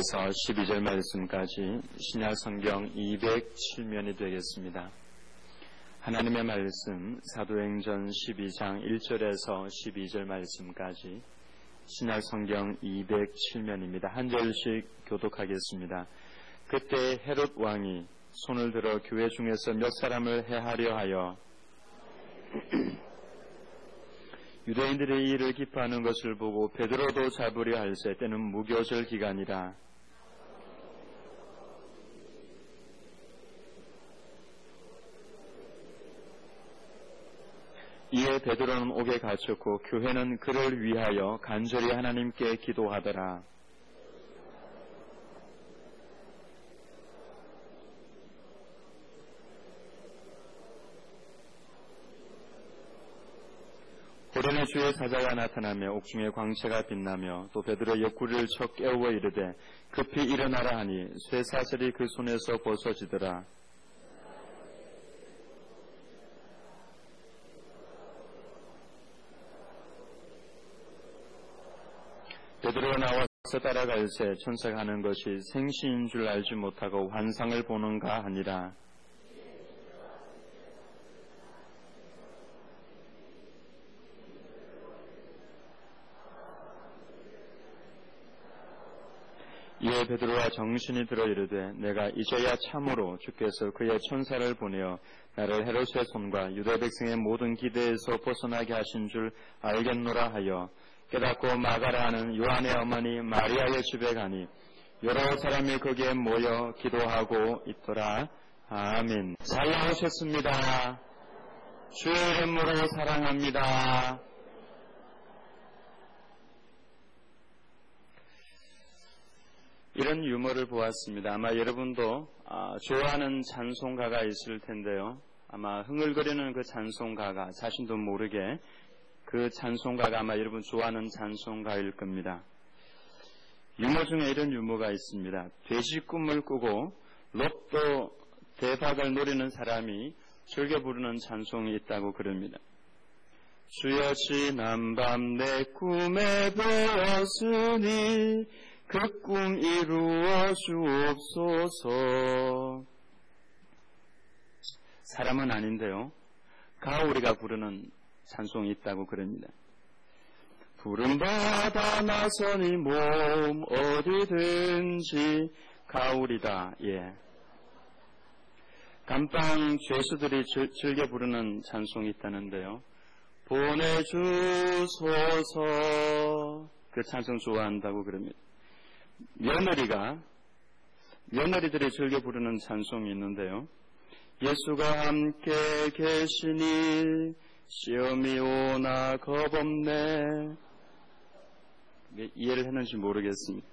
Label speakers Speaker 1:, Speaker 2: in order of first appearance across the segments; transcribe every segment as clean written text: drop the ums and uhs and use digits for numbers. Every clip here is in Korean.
Speaker 1: 1절에서 12절 말씀까지 신약 성경 207면이 되겠습니다. 하나님의 말씀 사도행전 12장 1절에서 12절 말씀까지 신약 성경 207면입니다. 한 절씩 교독하겠습니다. 그때 헤롯 왕이 손을 들어 교회 중에서 몇 사람을 해하려 하여 유대인들의 이를 기뻐하는 것을 보고 베드로도 잡으려 할세 때는 무교절 기간이라. 이에 베드로는 옥에 갇혔고 교회는 그를 위하여 간절히 하나님께 기도하더라. 호련의 주의 사자가 나타나며 옥중에 광채가 빛나며 또 베드로 옆구리를 쳐 깨우어 이르되 급히 일어나라 하니 쇠사슬이 그 손에서 벗어지더라. 베드로가 나와서 따라갈새 천사가 하는 것이 생시인 줄 알지 못하고 환상을 보는가 하니라. 이에 베드로가 정신이 들어 이르되 내가 이제야 참으로 주께서 그의 천사를 보내어 나를 헤롯의 손과 유대 백성의 모든 기대에서 벗어나게 하신 줄 알겠노라 하여 깨닫고 마가라 하는 요한의 어머니 마리아의 집에 가니 여러 사람이 거기에 모여 기도하고 있더라. 아멘. 잘 나오셨습니다. 주의 이름으로 사랑합니다. 이런 유머를 보았습니다. 아마 여러분도 좋아하는 찬송가가 있을 텐데요. 아마 흥얼거리는 그 찬송가가 자신도 모르게 그 찬송가가 아마 여러분 좋아하는 찬송가일 겁니다. 유머 중에 이런 유머가 있습니다. 돼지 꿈을 꾸고 로또 대박을 노리는 사람이 즐겨 부르는 찬송이 있다고 그럽니다. 주여 지난밤 내 꿈에 보았으니 그 꿈 이루어 주옵소서. 사람은 아닌데요. 가오리가 부르는 찬송이 있다고 그럽니다. 푸른 바다 나서니 몸 어디든지 가오리다. 예. 감방 죄수들이 즐겨 부르는 찬송이 있다는데요. 보내주소서. 그 찬송 좋아한다고 그럽니다. 며느리들이 즐겨 부르는 찬송이 있는데요. 예수가 함께 계시니 시험이 오나 겁없네. 이해를 했는지 모르겠습니다.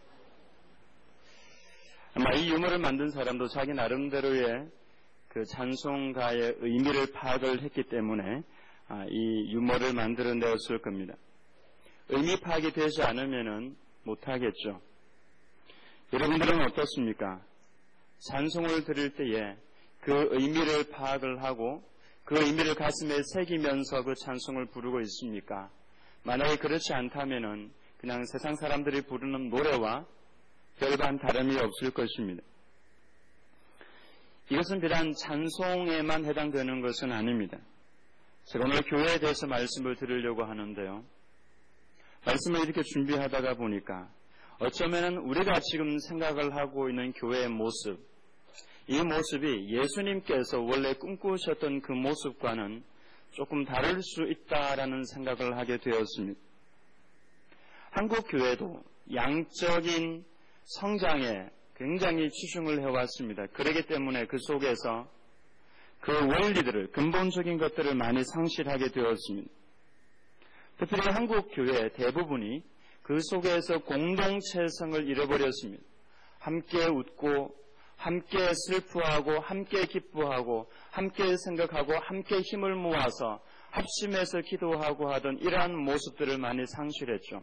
Speaker 1: 아마 이 유머를 만든 사람도 자기 나름대로의 그 찬송가의 의미를 파악을 했기 때문에 이 유머를 만들어내었을 겁니다. 의미 파악이 되지 않으면은 못하겠죠. 여러분들은 어떻습니까? 찬송을 들을 때에 그 의미를 파악을 하고 그 의미를 가슴에 새기면서 그 찬송을 부르고 있습니까? 만약에 그렇지 않다면은 그냥 세상 사람들이 부르는 노래와 별반 다름이 없을 것입니다. 이것은 비단 찬송에만 해당되는 것은 아닙니다. 제가 오늘 교회에 대해서 말씀을 드리려고 하는데요. 말씀을 이렇게 준비하다가 보니까 어쩌면 우리가 지금 생각을 하고 있는 교회의 모습, 이 모습이 예수님께서 원래 꿈꾸셨던 그 모습과는 조금 다를 수 있다라는 생각을 하게 되었습니다. 한국 교회도 양적인 성장에 굉장히 치중을 해왔습니다. 그렇기 때문에 그 속에서 그 원리들을, 근본적인 것들을 많이 상실하게 되었습니다. 특별히 한국 교회 대부분이 그 속에서 공동체성을 잃어버렸습니다. 함께 웃고 함께 슬퍼하고 함께 기뻐하고 함께 생각하고 함께 힘을 모아서 합심해서 기도하고 하던 이러한 모습들을 많이 상실했죠.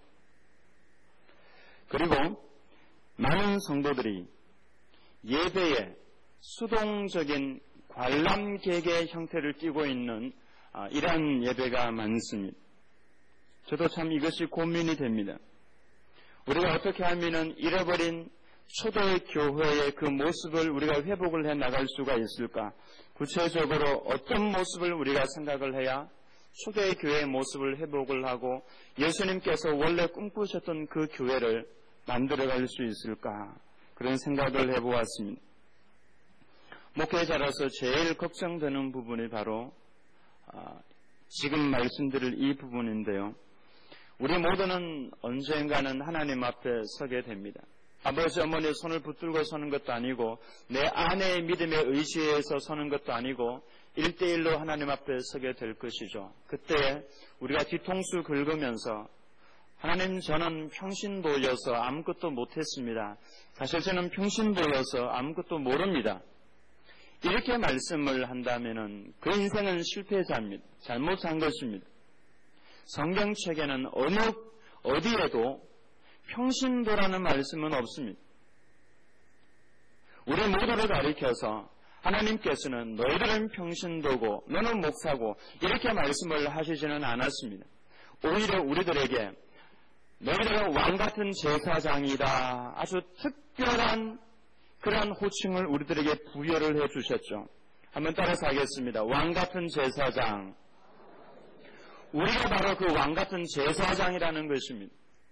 Speaker 1: 그리고 많은 성도들이 예배에 수동적인 관람객의 형태를 띠고 있는 이러한 예배가 많습니다. 저도 참 이것이 고민이 됩니다. 우리가 어떻게 하면은 잃어버린 초대 교회의 그 모습을 우리가 회복을 해 나갈 수가 있을까? 구체적으로 어떤 모습을 우리가 생각을 해야 초대 교회의 모습을 회복을 하고 예수님께서 원래 꿈꾸셨던 그 교회를 만들어갈 수 있을까? 그런 생각을 해보았습니다. 목회자로서 제일 걱정되는 부분이 바로 지금 말씀드릴 이 부분인데요. 우리 모두는 언젠가는 하나님 앞에 서게 됩니다. 아버지 어머니의 손을 붙들고 서는 것도 아니고 내 아내의 믿음에 의지해서 서는 것도 아니고 1대1로 하나님 앞에 서게 될 것이죠. 그때 우리가 뒤통수 긁으면서 하나님, 저는 평신도여서 아무것도 못했습니다. 사실 저는 평신도여서 아무것도 모릅니다. 이렇게 말씀을 한다면 그 인생은 실패자입니다. 잘못 산 것입니다. 성경책에는 어디에도 평신도라는 말씀은 없습니다. 우리 모두를 가리켜서 하나님께서는 너희들은 평신도고 너는 목사고 이렇게 말씀을 하시지는 않았습니다. 오히려 우리들에게 너희들은 왕같은 제사장이다. 아주 특별한 그러한 호칭을 우리들에게 부여를 해주셨죠. 한번 따라서 하겠습니다. 왕같은 제사장. 우리가 바로 그 왕같은 제사장이라는 것입니다.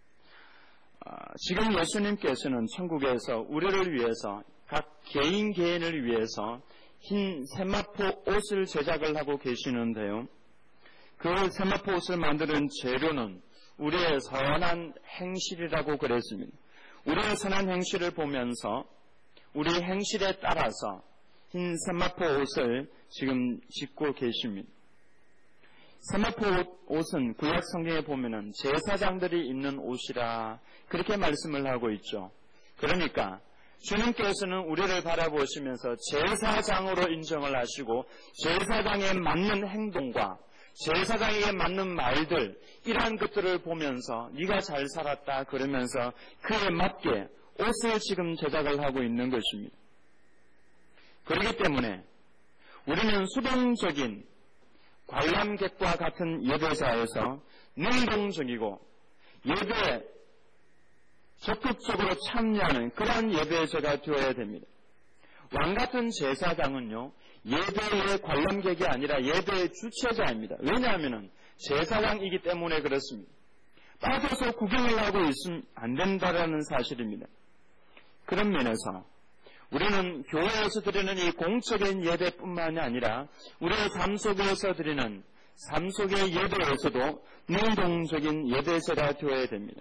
Speaker 1: 지금 예수님께서는 천국에서 우리를 위해서 각 개인을 위해서 흰 세마포 옷을 제작을 하고 계시는데요. 그 세마포 옷을 만드는 재료는 우리의 선한 행실이라고 그랬습니다. 우리의 선한 행실을 보면서 우리 행실에 따라서 흰 세마포 옷을 지금 짓고 계십니다. 세마포 옷은 구약 성경에 보면은 제사장들이 입는 옷이라 그렇게 말씀을 하고 있죠. 그러니까 주님께서는 우리를 바라보시면서 제사장으로 인정을 하시고 제사장에 맞는 행동과 제사장에게 맞는 말들 이러한 것들을 보면서 네가 잘 살았다 그러면서 그에 맞게 옷을 지금 제작을 하고 있는 것입니다. 그렇기 때문에 우리는 수동적인 관람객과 같은 예배자에서 능동적이고 예배에 적극적으로 참여하는 그러한 예배자가 되어야 됩니다. 왕같은 제사장은요, 예배의 관람객이 아니라 예배의 주체자입니다. 왜냐하면 제사장이기 때문에 그렇습니다. 빠져서 구경을 하고 있으면 안 된다라는 사실입니다. 그런 면에서 우리는 교회에서 드리는 이 공적인 예배뿐만이 아니라 우리의 삶 속에서 드리는 삶 속의 예배에서도 능동적인 예배자가 되어야 됩니다.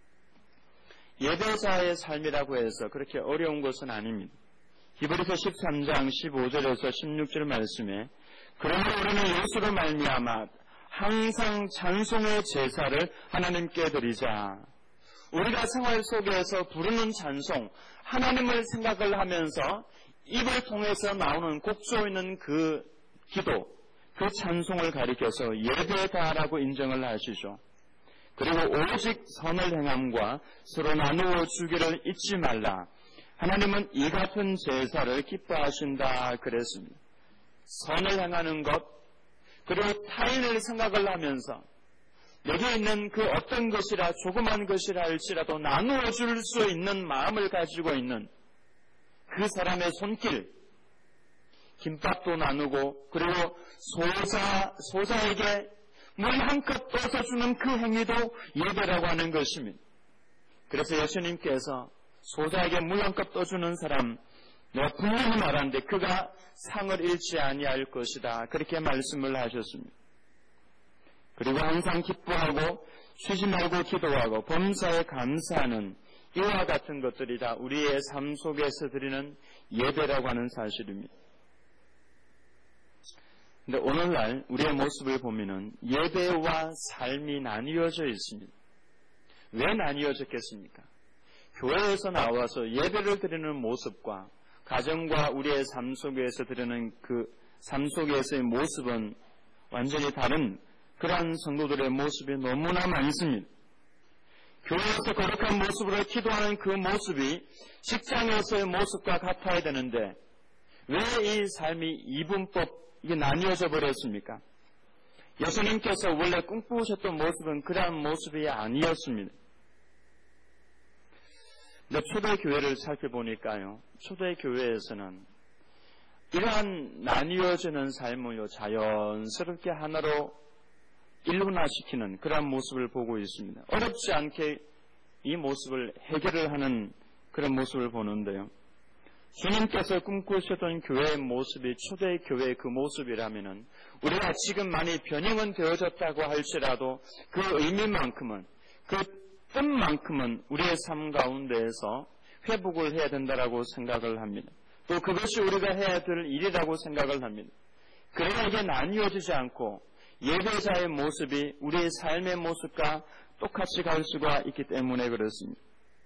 Speaker 1: 예배자의 삶이라고 해서 그렇게 어려운 것은 아닙니다. 히브리서 13장 15절에서 16절 말씀에 그러나 우리는 예수로 말미암아 항상 찬송의 제사를 하나님께 드리자. 우리가 생활 속에서 부르는 찬송, 하나님을 생각을 하면서 입을 통해서 나오는 곡조 있는 그 기도, 그 찬송을 가리켜서 예배다라고 인정을 하시죠. 그리고 오직 선을 행함과 서로 나누어 주기를 잊지 말라. 하나님은 이 같은 제사를 기뻐하신다 그랬습니다. 선을 행하는 것, 그리고 타인을 생각을 하면서 내게 있는 그 어떤 것이라 조그만 것이라 할지라도 나누어 줄 수 있는 마음을 가지고 있는 그 사람의 손길, 김밥도 나누고 그리고 소자에게 물 한 컵 떠서 주는 그 행위도 예배라고 하는 것입니다. 그래서 예수님께서 소자에게 물 한 컵 떠주는 사람, 내가 분명히 말하는데 그가 상을 잃지 아니할 것이다. 그렇게 말씀을 하셨습니다. 그리고 항상 기뻐하고 쉬지 말고 기도하고 범사에 감사하는 이와 같은 것들이 다 우리의 삶 속에서 드리는 예배라고 하는 사실입니다. 근데 오늘날 우리의 모습을 보면은 예배와 삶이 나뉘어져 있습니다. 왜 나뉘어졌겠습니까? 교회에서 나와서 예배를 드리는 모습과 가정과 우리의 삶 속에서 드리는 그 삶 속에서의 모습은 완전히 다른 그러한 성도들의 모습이 너무나 많습니다. 교회에서 거룩한 모습으로 기도하는 그 모습이 직장에서의 모습과 같아야 되는데 왜 이 삶이 이분법 이게 나뉘어져 버렸습니까? 예수님께서 원래 꿈꾸셨던 모습은 그러한 모습이 아니었습니다. 근데 초대교회를 살펴보니까요, 초대교회에서는 이러한 나뉘어지는 삶을요, 자연스럽게 하나로 일원화시키는 그런 모습을 보고 있습니다. 어렵지 않게 이 모습을 해결을 하는 그런 모습을 보는데요. 주님께서 꿈꾸셨던 교회의 모습이 초대교회의 그 모습이라면은 우리가 지금 많이 변형은 되어졌다고 할지라도 그 의미만큼은, 그 뜻만큼은 우리의 삶 가운데에서 회복을 해야 된다라고 생각을 합니다. 또 그것이 우리가 해야 될 일이라고 생각을 합니다. 그러나 이게 나뉘어지지 않고 예배자의 모습이 우리의 삶의 모습과 똑같이 갈 수가 있기 때문에 그렇습니다.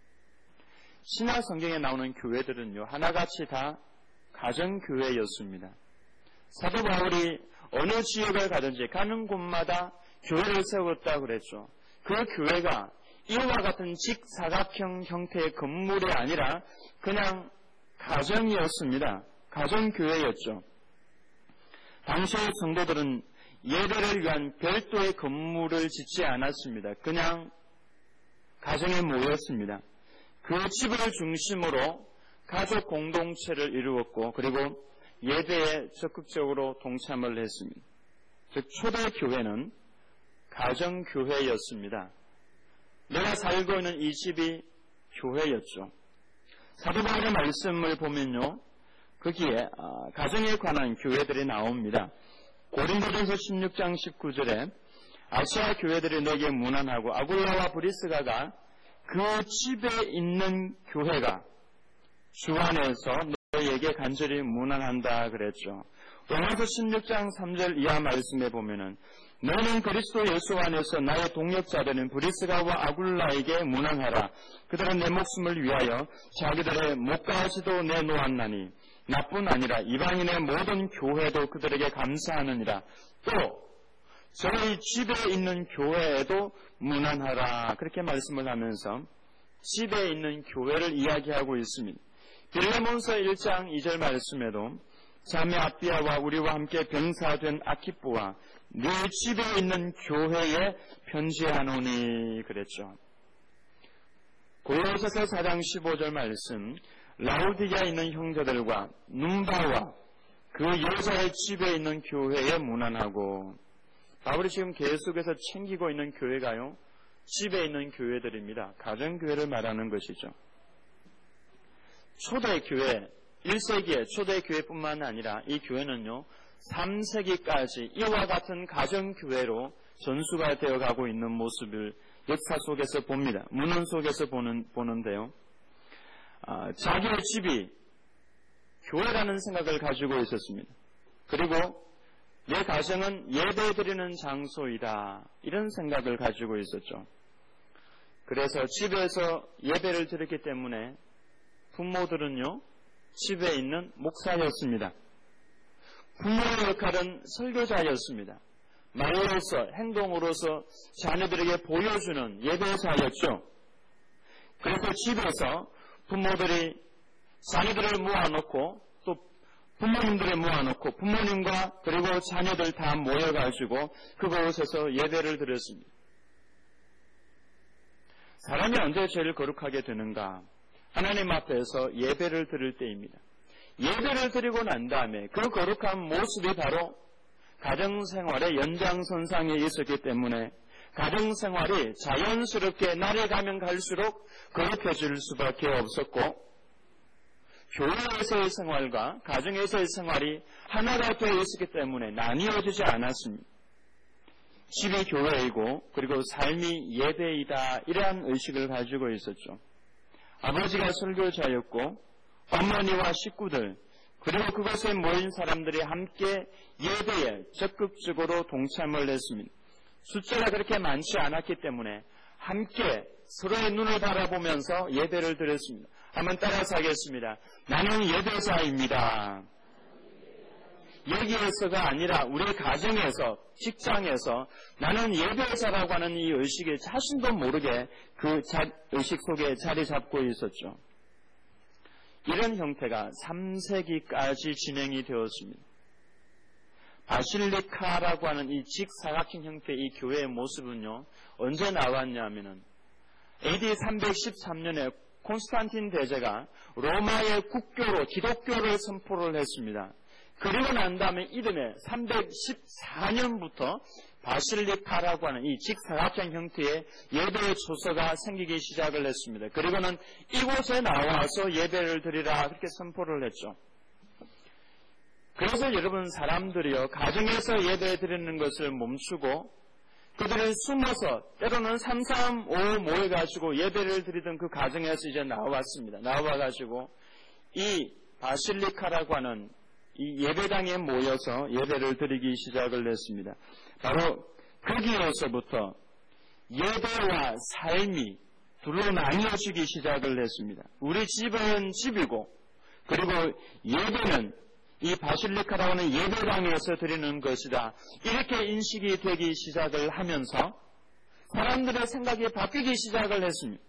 Speaker 1: 신약 성경에 나오는 교회들은요, 하나같이 다 가정교회였습니다. 사도 바울이 어느 지역을 가든지 가는 곳마다 교회를 세웠다고 그랬죠. 그 교회가 이와 같은 직사각형 형태의 건물이 아니라 그냥 가정이었습니다. 가정교회였죠. 당시의 성도들은 예배를 위한 별도의 건물을 짓지 않았습니다. 그냥 가정에 모였습니다. 그 집을 중심으로 가족 공동체를 이루었고 그리고 예배에 적극적으로 동참을 했습니다. 즉 초대교회는 가정교회였습니다. 내가 살고 있는 이 집이 교회였죠. 사도 바울의 말씀을 보면요, 거기에 가정에 관한 교회들이 나옵니다. 고린도전서 16장 19절에 아시아 교회들이 내게 문안하고 아굴라와 브리스가가 그 집에 있는 교회가 주 안에서 너에게 간절히 문안한다 그랬죠. 로마서 16장 3절 이하 말씀에 보면은 너는 그리스도 예수 안에서 나의 동역자들은 브리스가와 아굴라에게 문안하라. 그들은 내 목숨을 위하여 자기들의 목까지도 내놓았나니 나뿐 아니라 이방인의 모든 교회도 그들에게 감사하느니라. 또 저희 집에 있는 교회에도 문안하라. 그렇게 말씀을 하면서 집에 있는 교회를 이야기하고 있습니다. 빌레몬서 1장 2절 말씀에도 자매 아비아와 우리와 함께 병사된 아키뽀와 네 집에 있는 교회에 편지하노니 그랬죠. 골로새서 4장 15절 말씀 라우디게아에 있는 형제들과 눈바와 그 여자의 집에 있는 교회에 문안하고 바울이 지금 계속해서 챙기고 있는 교회가요, 집에 있는 교회들입니다. 가정교회를 말하는 것이죠. 초대교회, 1세기의 초대교회뿐만 아니라 이 교회는요, 3세기까지 이와 같은 가정교회로 전수가 되어가고 있는 모습을 역사 속에서 봅니다. 문헌 속에서 보는데요. 자기의 집이 교회라는 생각을 가지고 있었습니다. 그리고 내 가정은 예배드리는 장소이다. 이런 생각을 가지고 있었죠. 그래서 집에서 예배를 드렸기 때문에 부모들은요, 집에 있는 목사였습니다. 부모의 역할은 설교자였습니다. 말로서, 행동으로서 자녀들에게 보여주는 예배자였죠. 그래서 집에서 부모들이 자녀들을 모아놓고 또 부모님들을 모아놓고 부모님과 그리고 자녀들 다 모여가지고 그곳에서 예배를 드렸습니다. 사람이 언제 제일 거룩하게 되는가? 하나님 앞에서 예배를 드릴 때입니다. 예배를 드리고 난 다음에 그 거룩한 모습이 바로 가정생활의 연장선상에 있었기 때문에 가정생활이 자연스럽게 날이 가면 갈수록 거룩해질 수밖에 없었고 교회에서의 생활과 가정에서의 생활이 하나가 되어 있었기 때문에 나뉘어지지 않았습니다. 집이 교회이고 그리고 삶이 예배이다 이러한 의식을 가지고 있었죠. 아버지가 설교자였고 어머니와 식구들 그리고 그것에 모인 사람들이 함께 예배에 적극적으로 동참을 했습니다. 숫자가 그렇게 많지 않았기 때문에 함께 서로의 눈을 바라보면서 예배를 드렸습니다. 한번 따라서 하겠습니다. 나는 예배자입니다. 여기에서가 아니라 우리 가정에서, 직장에서 나는 예배자라고 하는 이 의식이 자신도 모르게 그 의식 속에 자리 잡고 있었죠. 이런 형태가 3세기까지 진행이 되었습니다. 바실리카라고 하는 이 직사각형 형태의 이 교회의 모습은요, 언제 나왔냐면은 AD 313년에 콘스탄틴 대제가 로마의 국교로 기독교를 선포를 했습니다. 그리고 난 다음에 이듬해 314년부터 바실리카라고 하는 이 직사각형 형태의 예배 초소가 생기기 시작을 했습니다. 그리고는 이곳에 나와서 예배를 드리라 그렇게 선포를 했죠. 그래서 여러분 사람들이요 가정에서 예배 드리는 것을 멈추고 그들은 숨어서 때로는 335 모여가지고 예배를 드리던 그 가정에서 이제 나왔습니다. 나와가지고 이 바실리카라고 하는 이 예배당에 모여서 예배를 드리기 시작을 했습니다. 바로 거기에서부터 예배와 삶이 둘로 나뉘어지기 시작을 했습니다. 우리 집은 집이고 그리고 예배는 이 바실리카라고 하는 예배당에서 드리는 것이다. 이렇게 인식이 되기 시작을 하면서 사람들의 생각이 바뀌기 시작을 했습니다.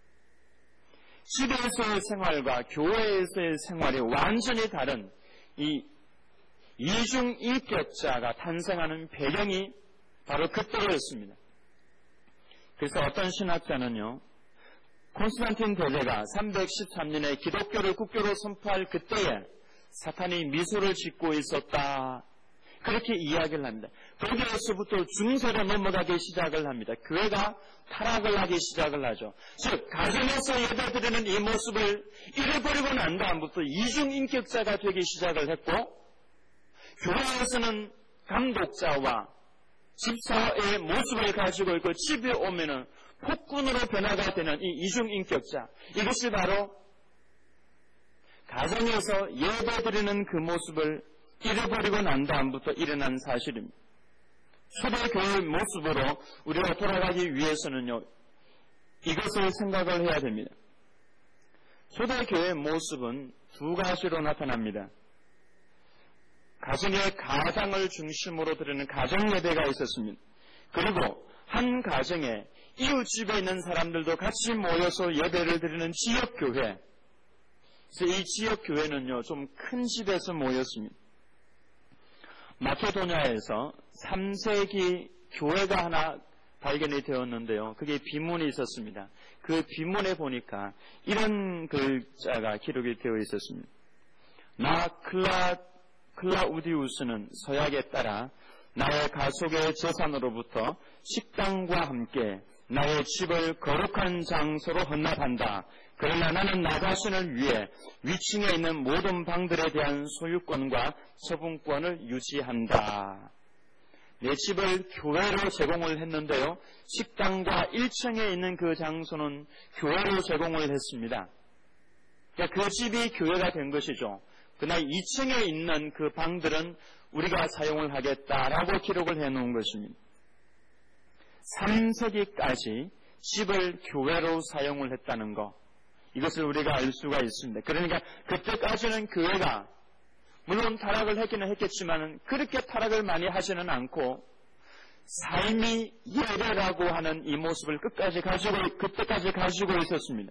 Speaker 1: 집에서의 생활과 교회에서의 생활이 완전히 다른 이 이중인격자가 탄생하는 배경이 바로 그때였습니다. 그래서 어떤 신학자는요, 콘스탄틴 대제가 313년에 기독교를 국교로 선포할 그때에 사탄이 미소를 짓고 있었다. 그렇게 이야기를 합니다. 거기에서부터 중세로 넘어가기 시작을 합니다. 교회가 타락을 하기 시작을 하죠. 즉 가정에서 예배드리는 이 모습을 잃어버리고 난 다음부터 이중인격자가 되기 시작을 했고 교회에서는 감독자와 집사의 모습을 가지고 있고 집에 오면은 폭군으로 변화가 되는 이 이중인격자, 이것이 바로 가정에서 예배드리는 그 모습을 잃어버리고 난 다음부터 일어난 사실입니다. 초대교회의 모습으로 우리가 돌아가기 위해서는요, 이것을 생각을 해야 됩니다. 초대교회의 모습은 두 가지로 나타납니다. 가정의 가장을 중심으로 드리는 가정예배가 있었습니다. 그리고 한 가정에 이웃집에 있는 사람들도 같이 모여서 예배를 드리는 지역교회. 그래서 이 지역교회는요, 좀 큰 집에서 모였습니다. 마케도니아에서 3세기 교회가 하나 발견이 되었는데요. 그게 비문이 있었습니다. 그 비문에 보니까 이런 글자가 기록이 되어 있었습니다. 나 클라우디우스는 서약에 따라 나의 가족의 재산으로부터 식당과 함께 나의 집을 거룩한 장소로 헌납한다. 그러나 나는 나 자신을 위해 위층에 있는 모든 방들에 대한 소유권과 처분권을 유지한다. 내 집을 교회로 제공을 했는데요. 식당과 1층에 있는 그 장소는 교회로 제공을 했습니다. 그러니까 그 집이 교회가 된 것이죠. 그러나 2층에 있는 그 방들은 우리가 사용을 하겠다라고 기록을 해놓은 것입니다. 3세기까지 집을 교회로 사용을 했다는 것, 이것을 우리가 알 수가 있습니다. 그러니까 그때까지는 교회가 물론 타락을 했기는 했겠지만 그렇게 타락을 많이 하지는 않고 삶이 예배라고 하는 이 모습을 그때까지 가지고 있었습니다.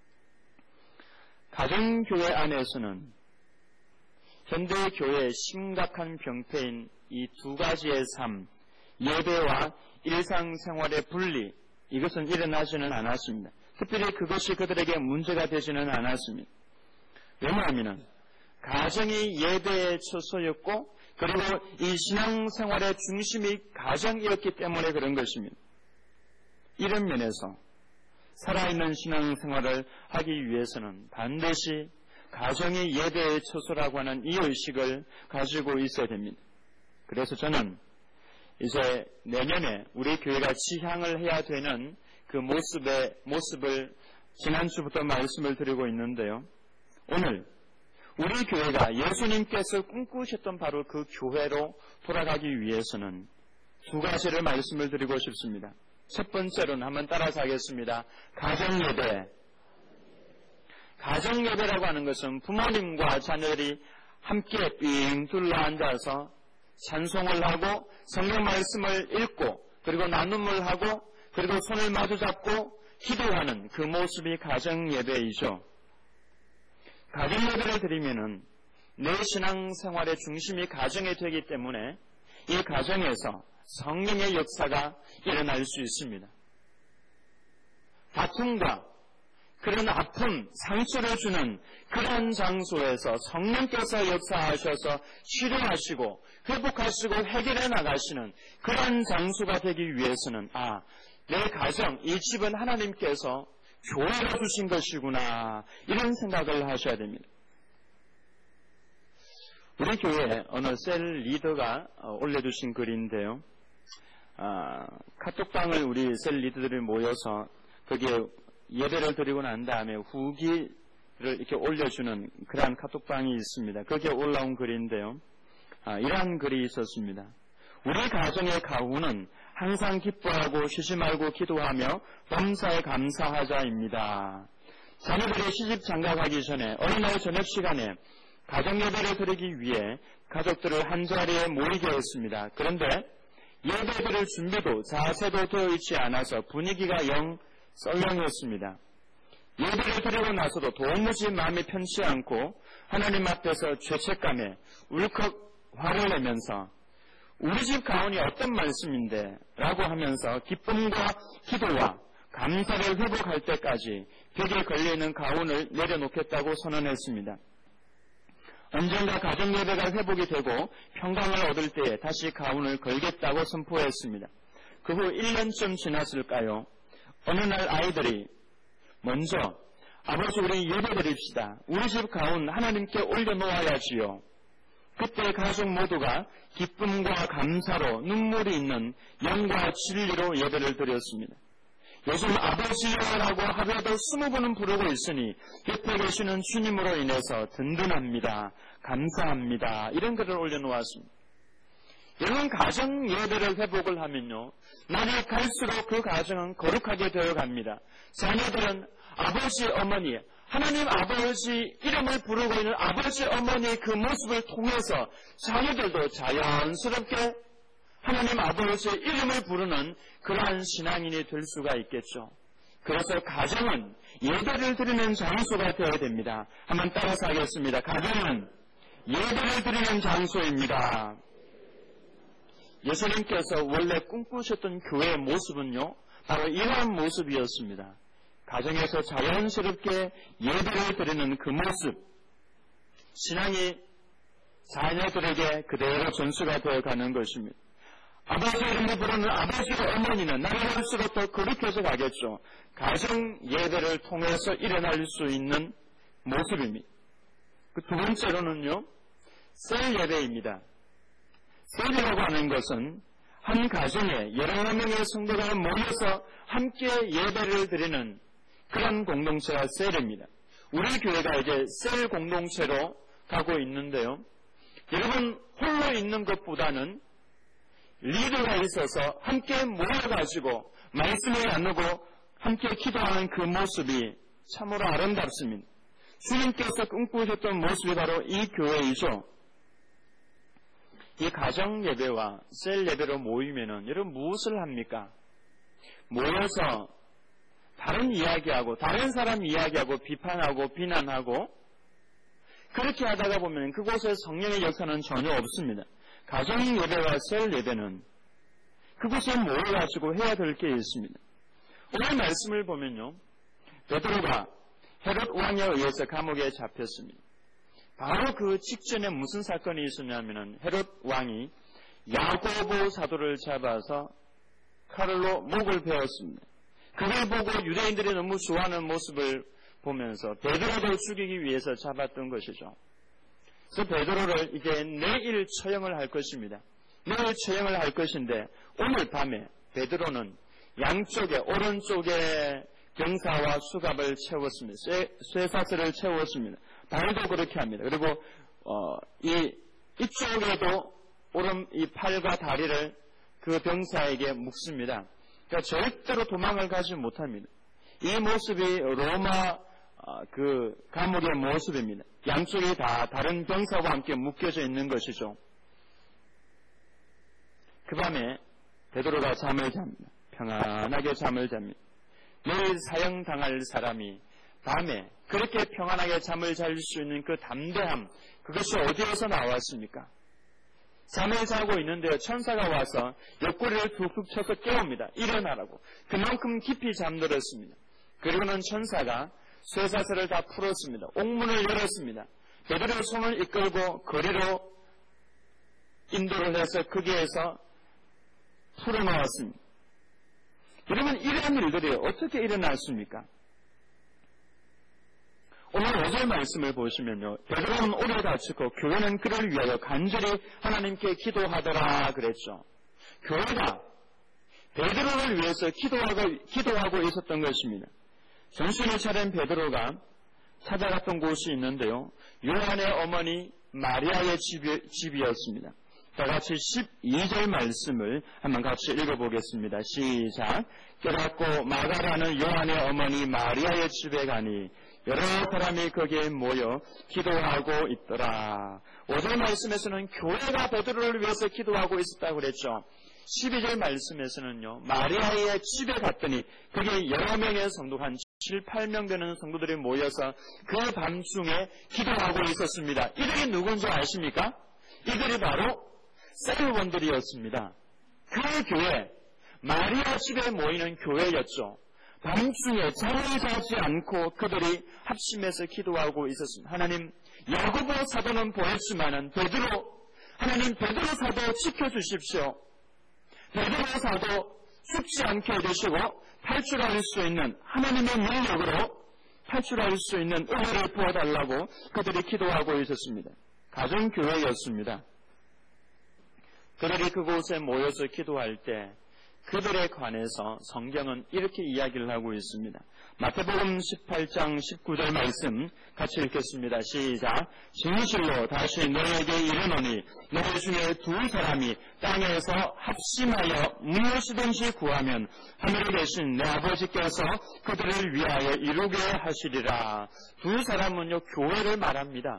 Speaker 1: 가정교회 안에서는 현대 교회의 심각한 병폐인 이 두 가지의 삶, 예배와 일상생활의 분리, 이것은 일어나지는 않았습니다. 특별히 그것이 그들에게 문제가 되지는 않았습니다. 왜냐하면 가정이 예배의 처소였고 그리고 이 신앙생활의 중심이 가정이었기 때문에 그런 것입니다. 이런 면에서 살아있는 신앙생활을 하기 위해서는 반드시 가정이 예배의 처소라고 하는 이 의식을 가지고 있어야 됩니다. 그래서 저는 이제 내년에 우리 교회가 지향을 해야 되는 그 모습을 지난주부터 말씀을 드리고 있는데요. 오늘 우리 교회가 예수님께서 꿈꾸셨던 바로 그 교회로 돌아가기 위해서는 두 가지를 말씀을 드리고 싶습니다. 첫 번째로는 한번 따라서 하겠습니다. 가정예배. 가정예배라고 하는 것은 부모님과 자녀들이 함께 삥 둘러앉아서 찬송을 하고 성경 말씀을 읽고 그리고 나눔을 하고 그리고 손을 마주잡고 기도하는 그 모습이 가정예배이죠. 가정예배를 드리면은 내 신앙생활의 중심이 가정이 되기 때문에 이 가정에서 성령의 역사가 일어날 수 있습니다. 다툼과 그런 아픔, 상처를 주는 그런 장소에서 성령께서 역사하셔서 치료하시고 회복하시고 해결해 나가시는 그런 장소가 되기 위해서는 내 가정, 이 집은 하나님께서 교회로 주신 것이구나, 이런 생각을 하셔야 됩니다. 우리 교회 어느 셀 리더가 올려주신 글인데요. 카톡방을 우리 셀 리더들이 모여서 거기에 예배를 드리고 난 다음에 후기를 이렇게 올려주는 그러한 카톡방이 있습니다. 거기에 올라온 글인데요. 이러한 글이 있었습니다. 우리 가정의 가훈은 항상 기뻐하고 쉬지 말고 기도하며 범사에 감사하자입니다. 자녀들이 시집 장가가기 전에 어느 날 저녁 시간에 가정 예배를 드리기 위해 가족들을 한자리에 모이게 했습니다. 그런데 예배 드릴 준비도 자세도 되어 있지 않아서 분위기가 영 썰렁했습니다. 예배를 드리고 나서도 도무지 마음이 편치 않고 하나님 앞에서 죄책감에 울컥 화를 내면서 우리 집 가훈이 어떤 말씀인데 라고 하면서 기쁨과 기도와 감사를 회복할 때까지 벽에 걸려있는 가훈을 내려놓겠다고 선언했습니다. 언젠가 가정예배가 회복이 되고 평강을 얻을 때에 다시 가훈을 걸겠다고 선포했습니다. 그 후 1년쯤 지났을까요? 어느 날 아이들이 먼저 아버지 우리 예배드립시다. 우리 집 가훈 하나님께 올려놓아야지요. 그때 가족 모두가 기쁨과 감사로 눈물이 있는 영과 진리로 예배를 드렸습니다. 요즘 아버지여라고 하루에도 20번은 부르고 있으니 곁에 계시는 주님으로 인해서 든든합니다. 감사합니다. 이런 글을 올려놓았습니다. 여러분, 가정 예배를 회복을 하면요, 날이 갈수록 그 가정은 거룩하게 되어갑니다. 자녀들은 아버지, 어머니, 하나님 아버지 이름을 부르고 있는 아버지, 어머니의 그 모습을 통해서 자녀들도 자연스럽게 하나님 아버지의 이름을 부르는 그러한 신앙인이 될 수가 있겠죠. 그래서 가정은 예배를 드리는 장소가 되어야 됩니다. 한번 따라서 하겠습니다. 가정은 예배를 드리는 장소입니다. 예수님께서 원래 꿈꾸셨던 교회의 모습은요, 바로 이러한 모습이었습니다. 가정에서 자연스럽게 예배를 드리는 그 모습, 신앙이 자녀들에게 그대로 전수가 되어가는 것입니다. 아버지 이름을 부르는 아버지와 어머니는 나이 갈수록 더 거룩해져 가겠죠. 가정 예배를 통해서 일어날 수 있는 모습입니다. 그 두 번째로는요, 셀 예배입니다. 셀이라고 하는 것은 한 가정에 여러 명의 성도가 모여서 함께 예배를 드리는 그런 공동체가 셀입니다. 우리 교회가 이제 셀 공동체로 가고 있는데요. 여러분, 홀로 있는 것보다는 리더가 있어서 함께 모여가지고 말씀을 나누고 함께 기도하는 그 모습이 참으로 아름답습니다. 주님께서 꿈꾸셨던 모습이 바로 이 교회이죠. 이 가정 예배와 셀 예배로 모이면은 여러분 무엇을 합니까? 모여서 다른 이야기하고 다른 사람 이야기하고 비판하고 비난하고 그렇게 하다가 보면 그곳에 성령의 역사는 전혀 없습니다. 가정 예배와 셀 예배는 그곳에 모여가지고 해야 될 게 있습니다. 오늘 말씀을 보면요, 베드로가 헤롯 왕에 의해서 감옥에 잡혔습니다. 바로 그 직전에 무슨 사건이 있었냐면은 헤롯 왕이 야고보 사도를 잡아서 칼로 목을 베었습니다. 그걸 보고 유대인들이 너무 좋아하는 모습을 보면서 베드로를 죽이기 위해서 잡았던 것이죠. 그래서 베드로를 이제 내일 처형을 할 것입니다. 내일 처형을 할 것인데 오늘 밤에 베드로는 양쪽에 오른쪽에 경사와 수갑을 채웠습니다. 쇠사슬을 채웠습니다. 발도 그렇게 합니다. 그리고 이쪽에도 오른 이 팔과 다리를 그 병사에게 묶습니다. 그러니까 절대로 도망을 가지 못합니다. 이 모습이 로마 그 감옥의 모습입니다. 양쪽이 다 다른 병사와 함께 묶여져 있는 것이죠. 그 밤에 베드로가 잠을 잡니다. 평안하게 잠을 잡니다. 내일 사형당할 사람이 밤에 그렇게 평안하게 잠을 잘 수 있는 그 담대함, 그것이 어디에서 나왔습니까? 잠을 자고 있는데요, 천사가 와서 옆구리를 툭툭 쳐서 깨웁니다. 일어나라고. 그만큼 깊이 잠들었습니다. 그리고는 천사가 쇠사슬을 다 풀었습니다. 옥문을 열었습니다. 베드로의 손을 이끌고 거리로 인도를 해서 거기에서 풀어놓았습니다. 여러분, 이런 일들이 어떻게 일어났습니까? 오늘 5절 말씀을 보시면요, 베드로는 오래 다치고 교회는 그를 위하여 간절히 하나님께 기도하더라 그랬죠. 교회가 베드로를 위해서 기도하고 있었던 것입니다. 정신을 차린 베드로가 찾아갔던 곳이 있는데요, 요한의 어머니 마리아의 집이었습니다. 다 같이 12절 말씀을 한번 같이 읽어보겠습니다. 시작. 깨닫고 마가라는 요한의 어머니 마리아의 집에 가니 여러 사람이 거기에 모여 기도하고 있더라. 5절 말씀에서는 교회가 베드로를 위해서 기도하고 있었다고 그랬죠. 12절 말씀에서는요, 마리아의 집에 갔더니 거기에 여러 명의 성도, 한 7, 8명 되는 성도들이 모여서 그 밤중에 기도하고 있었습니다. 이들이 누군지 아십니까? 이들이 바로 셀원들이었습니다. 그 교회, 마리아 집에 모이는 교회였죠. 밤중에 잠을 자지 않고 그들이 합심해서 기도하고 있었습니다. 하나님, 야고보 사도는 보냈지만은 하나님 베드로 사도 지켜주십시오. 베드로 사도 죽지 않게 해주시고 탈출할 수 있는 하나님의 능력으로 탈출할 수 있는 은혜를 부어달라고 그들이 기도하고 있었습니다. 가정교회였습니다. 그들이 그곳에 모여서 기도할 때 그들에 관해서 성경은 이렇게 이야기를 하고 있습니다. 마태복음 18장 19절 말씀 같이 읽겠습니다. 시작. 진실로 다시 너에게 이르노니 너희 중에 두 사람이 땅에서 합심하여 무엇이든지 구하면 하늘에 계신 내 아버지께서 그들을 위하여 이루게 하시리라. 두 사람은요, 교회를 말합니다.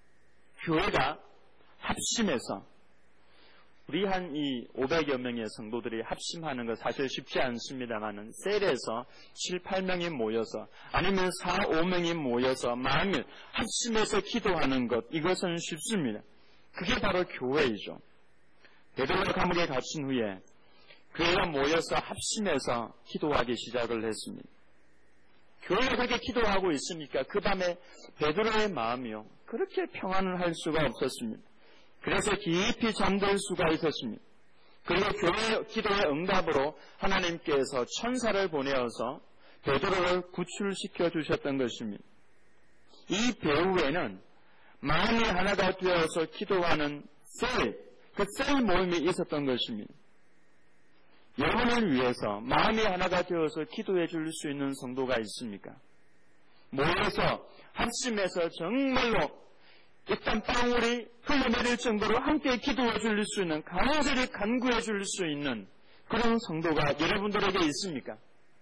Speaker 1: 교회가 합심해서 우리 한 이 500여 명의 성도들이 합심하는 것 사실 쉽지 않습니다만은 셀에서 7, 8명이 모여서 아니면 4, 5명이 모여서 만일 합심해서 기도하는 것, 이것은 쉽습니다. 그게 바로 교회이죠. 베드로가 감옥에 갇힌 후에 교회가 모여서 합심해서 기도하기 시작을 했습니다. 교회가 그렇게 기도하고 있으니까 그 밤에 베드로의 마음이요, 그렇게 평안을 할 수가 없었습니다. 그래서 깊이 잠들 수가 있었습니다. 그리고 교회 기도의 응답으로 하나님께서 천사를 보내어서 베드로를 구출시켜 주셨던 것입니다. 이 배후에는 마음이 하나가 되어서 기도하는 그 셀 모임이 있었던 것입니다. 여러분을 위해서 마음이 하나가 되어서 기도해 줄 수 있는 성도가 있습니까? 모여서 합심해서 정말로 일단 방울이 흘러내릴 정도로 함께 기도해 줄 수 있는, 간절히 간구해 줄 수 있는 그런 성도가 여러분들에게 있습니까?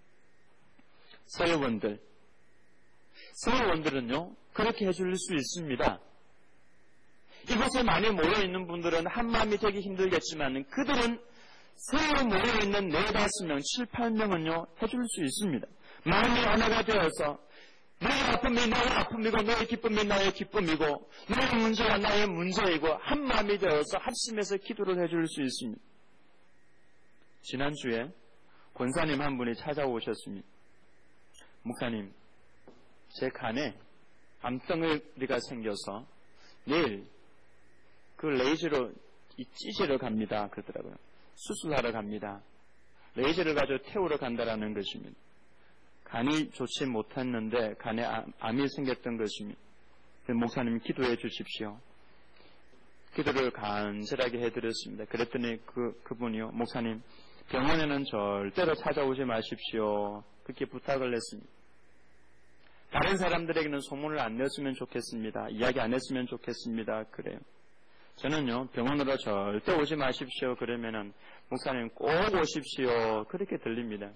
Speaker 1: 서여원들은요, 그렇게 해줄 수 있습니다. 이곳에 많이 모여있는 분들은 한마음이 되기 힘들겠지만 그들은 새로 모여있는 4, 5명, 7, 8명은요, 해줄 수 있습니다. 마음이 하나가 되어서 너의 아픔이 나의 아픔이고 너의 기쁨이 나의 기쁨이고 너의 문제가 나의 문제이고 한마음이 되어서 합심해서 기도를 해줄 수 있습니다. 지난주에 권사님 한 분이 찾아오셨습니다. 목사님, 제 간에 암덩어리가 생겨서 내일 그 레이저로 찢으러 갑니다. 그러더라고요. 수술하러 갑니다. 레이저를 가지고 태우러 간다라는 것입니다. 간이 좋지 못했는데 간에 암이 생겼던 것입니다. 목사님 기도해 주십시오. 기도를 간절하게 해드렸습니다. 그랬더니 그분이요, 목사님 병원에는 절대로 찾아오지 마십시오. 그렇게 부탁을 했습니다. 다른 사람들에게는 소문을 안 냈으면 좋겠습니다. 이야기 안 했으면 좋겠습니다. 그래요. 저는요, 병원으로 절대 오지 마십시오. 그러면은 목사님 꼭 오십시오. 그렇게 들립니다.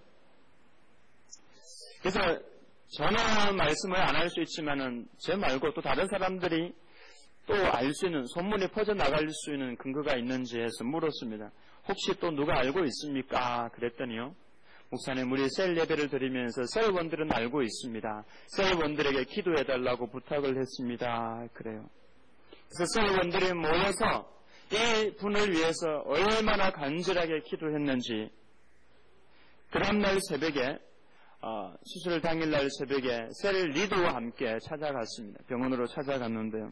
Speaker 1: 그래서 전화 말씀을 안 할 수 있지만은 제 말고 또 다른 사람들이 또 알 수 있는, 소문이 퍼져나갈 수 있는 근거가 있는지 해서 물었습니다. 혹시 또 누가 알고 있습니까? 그랬더니요, 목사님 우리 셀 예배를 드리면서 셀원들은 알고 있습니다. 셀원들에게 기도해달라고 부탁을 했습니다. 그래요. 그래서 셀원들이 모여서 이 분을 위해서 얼마나 간절하게 기도했는지 그 다음날 새벽에 수술 당일날 새벽에 셀 리더와 함께 찾아갔습니다. 병원으로 찾아갔는데요.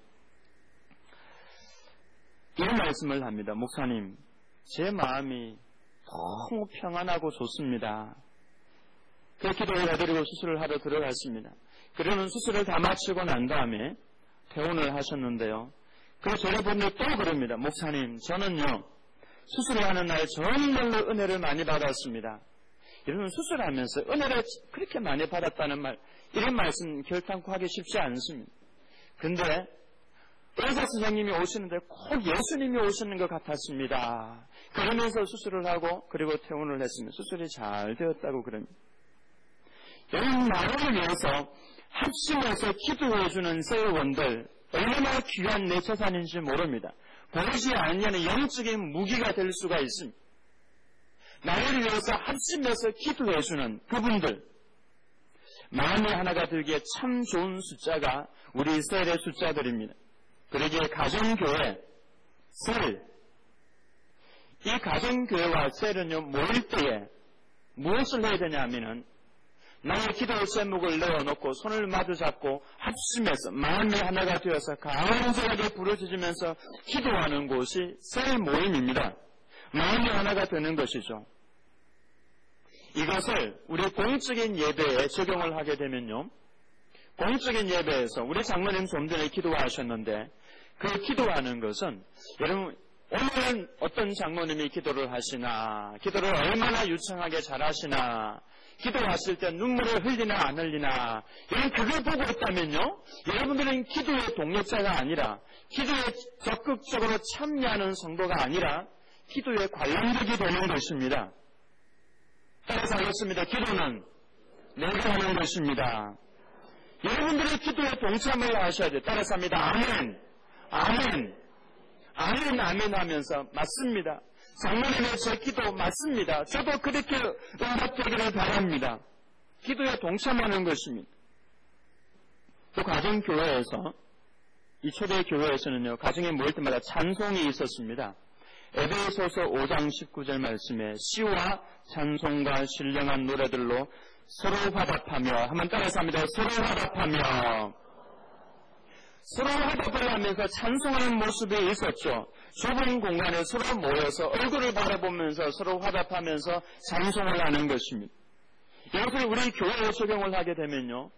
Speaker 1: 이런 말씀을 합니다. 목사님, 제 마음이 너무 평안하고 좋습니다. 그 기도를 해드리고 수술을 하러 들어갔습니다. 그러는 수술을 다 마치고 난 다음에 퇴원을 하셨는데요. 그래서 저를 또 그럽니다. 목사님, 저는요, 수술을 하는 날 정말로 은혜를 많이 받았습니다. 이런 수술하면서 은혜를 그렇게 많이 받았다는 말, 이런 말씀 결단코 하기 쉽지 않습니다. 근데 의사 선생님이 오시는데 꼭 예수님이 오시는 것 같았습니다. 그러면서 수술을 하고 그리고 퇴원을 했습니다. 수술이 잘 되었다고 그럽니다. 여러분, 나를 위해서 합심해서 기도해주는 세월원들 얼마나 귀한 내 재산인지 모릅니다. 보이지 않는 영적인 무기가 될 수가 있습니다. 나를 위해서 합심해서 기도해주는 그분들, 마음이 하나가 들기에 참 좋은 숫자가 우리 셀의 숫자들입니다. 그러기에 가정교회, 셀, 이 가정교회와 셀은요, 모일 때에 무엇을 해야 되냐 하면은 나의 기도의 제목을 내어놓고 손을 마주 잡고 합심해서 마음이 하나가 되어서 간절하게 부르짖으면서 기도하는 곳이 셀 모임입니다. 마음이 하나가 되는 것이죠. 이것을 우리 공적인 예배에 적용을 하게 되면요, 공적인 예배에서 우리 장로님 좀 전에 기도하셨는데 그 기도하는 것은 여러분 오늘은 어떤 장로님이 기도를 하시나, 기도를 얼마나 유창하게 잘하시나, 기도하실 때 눈물을 흘리나 안 흘리나, 이런 그걸 보고 있다면요, 여러분들은 기도의 동력자가 아니라, 기도에 적극적으로 참여하는 성도가 아니라 기도의 관람객이 되는 것입니다. 따라서 하겠습니다. 기도는 내가 하는 것입니다. 여러분들의 기도에 동참을 하셔야 돼요. 따라서 합니다. 아멘, 아멘, 아멘, 아멘 하면서 맞습니다. 장로님의 제 기도 맞습니다. 저도 그렇게 응답되기를 바랍니다. 기도에 동참하는 것입니다. 또 가정교회에서, 이 초대 교회에서는요, 가정에 모일 때마다 찬송이 있었습니다. 에베소서 5장 19절 말씀에 시와 찬송과 신령한 노래들로 서로 화답하며, 한번 따라서 합니다. 서로 화답하며, 서로 화답을 하면서 찬송하는 모습이 있었죠. 좁은 공간에 서로 모여서 얼굴을 바라보면서 서로 화답하면서 찬송을 하는 것입니다. 이것을 우리 교회에 적용을 하게 되면요,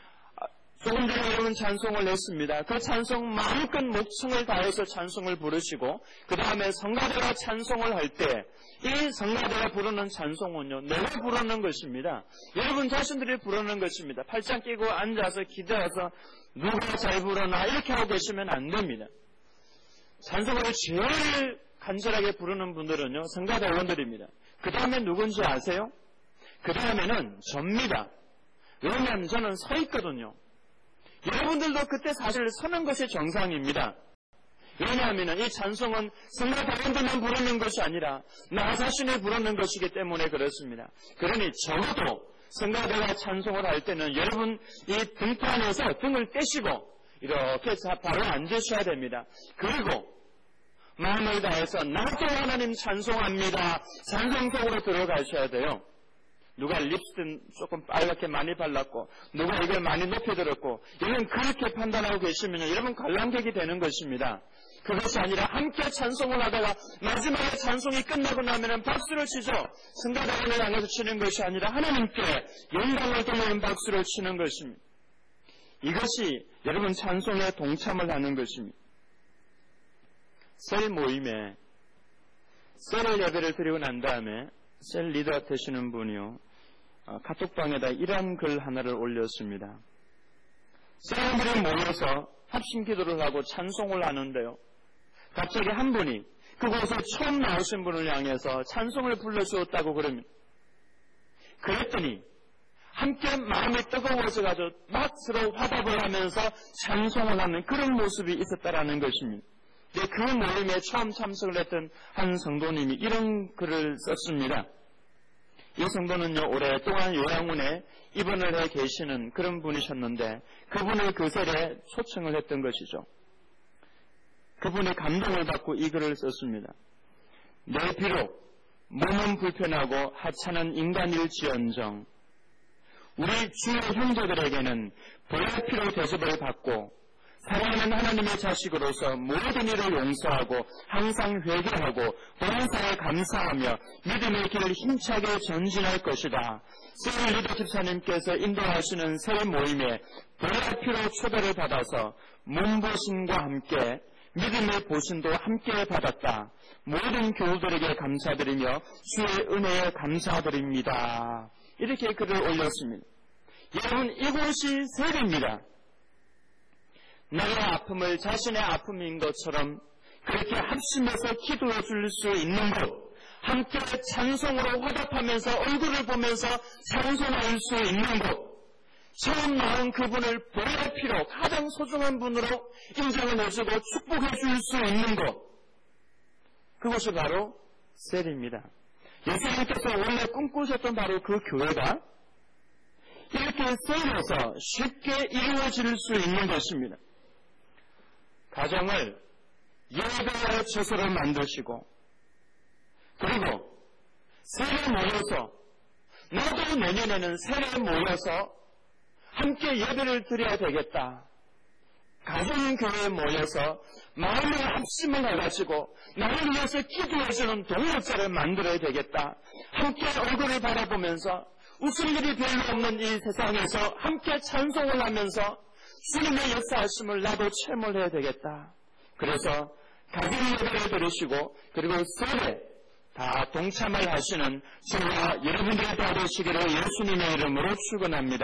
Speaker 1: 조금 전에 여러분 찬송을 했습니다. 그 찬송 마음껏 목청을 다해서 찬송을 부르시고 그 다음에 성가대가 찬송을 할 때 이 성가대가 부르는 찬송은요, 내가 부르는 것입니다. 여러분 자신들이 부르는 것입니다. 팔짱 끼고 앉아서 기대어서 누가 잘 부르나 이렇게 하고 계시면 안 됩니다. 찬송을 제일 간절하게 부르는 분들은요, 성가대원들입니다. 그 다음에 누군지 아세요? 그 다음에는 접니다. 왜냐하면 저는 서 있거든요. 여러분들도 그때 사실 서는 것이 정상입니다. 왜냐하면 이 찬송은 성가대원들만 부르는 것이 아니라 나 자신이 부르는 것이기 때문에 그렇습니다. 그러니 적어도 성가대가 찬송을 할 때는 여러분 이 등판에서 등을 떼시고 이렇게 바로 앉으셔야 됩니다. 그리고 마음을 다해서 나도 하나님 찬송합니다. 찬송 속으로 들어가셔야 돼요. 누가 립스틱 조금 빨갛게 많이 발랐고 누가 이걸 많이 높이 들었고 이런 그렇게 판단하고 계시면 여러분 관람객이 되는 것입니다. 그것이 아니라 함께 찬송을 하다가 마지막에 찬송이 끝나고 나면 박수를 치죠. 성가대원을 향해서 치는 것이 아니라 하나님께 영광을 돌리는 박수를 치는 것입니다. 이것이 여러분 찬송에 동참을 하는 것입니다. 셀 모임에 셀 예배를 드리고 난 다음에 셀 리더 되시는 분이요, 카톡방에다 이런 글 하나를 올렸습니다. 셀들이 모여서 합심 기도를 하고 찬송을 하는데요, 갑자기 한 분이 그곳에 처음 나오신 분을 향해서 찬송을 불러주었다고 그럽니다. 그랬더니 함께 마음이 뜨거워져가지고 막 서로 화답을 하면서 찬송을 하는 그런 모습이 있었다라는 것입니다. 그 모임에 처음 참석을 했던 한 성도님이 이런 글을 썼습니다. 이 성도는요, 오랫동안 요양원에 입원을 해 계시는 그런 분이셨는데 그분을 그 셀에 초청을 했던 것이죠. 그분의 감동을 받고 이 글을 썼습니다. 내 비록 몸은 불편하고 하찮은 인간일지언정 우리 주의 형제들에게는 보혈피로 대접을 받고 사랑하는 하나님의 자식으로서 모든 일을 용서하고 항상 회개하고 봉사에 감사하며 믿음의 길을 힘차게 전진할 것이다. 세일 리더 집사님께서 인도하시는 새 모임에 보혈피로 초대를 받아서 몸보신과 함께 믿음의 보신도 함께 받았다. 모든 교우들에게 감사드리며 주의 은혜에 감사드립니다. 이렇게 글을 올렸습니다. 여러분, 이곳이 세일입니다. 나의 아픔을 자신의 아픔인 것처럼 그렇게 합심해서 기도해 줄 수 있는 곳, 함께 찬송으로 화답하면서 얼굴을 보면서 찬송할 수 있는 곳, 처음 나온 그분을 보혈피로 가장 소중한 분으로 인정을 해주고 축복해 줄 수 있는 곳, 그것이 바로 셀입니다. 예수님께서 원래 꿈꾸셨던 바로 그 교회가 이렇게 셀에서 쉽게 이루어질 수 있는 것입니다. 가정을 예배의 처소로 만드시고, 그리고 셀에 모여서, 나도 내년에는 셀에 모여서 함께 예배를 드려야 되겠다. 가정교회에 모여서 마음의 합심을 해가지고 나를 위해서 기도해주는 동역자를 만들어야 되겠다. 함께 얼굴을 바라보면서 웃을 일이 별로 없는 이 세상에서 함께 찬송을 하면서 주님의 역사하심을 나도 체험을 해야 되겠다. 그래서 가정 예배를 드리시고 그리고 셀에 다 동참을 하시는 저와 여러분들이 다 되시기를 예수님의 이름으로 축원합니다.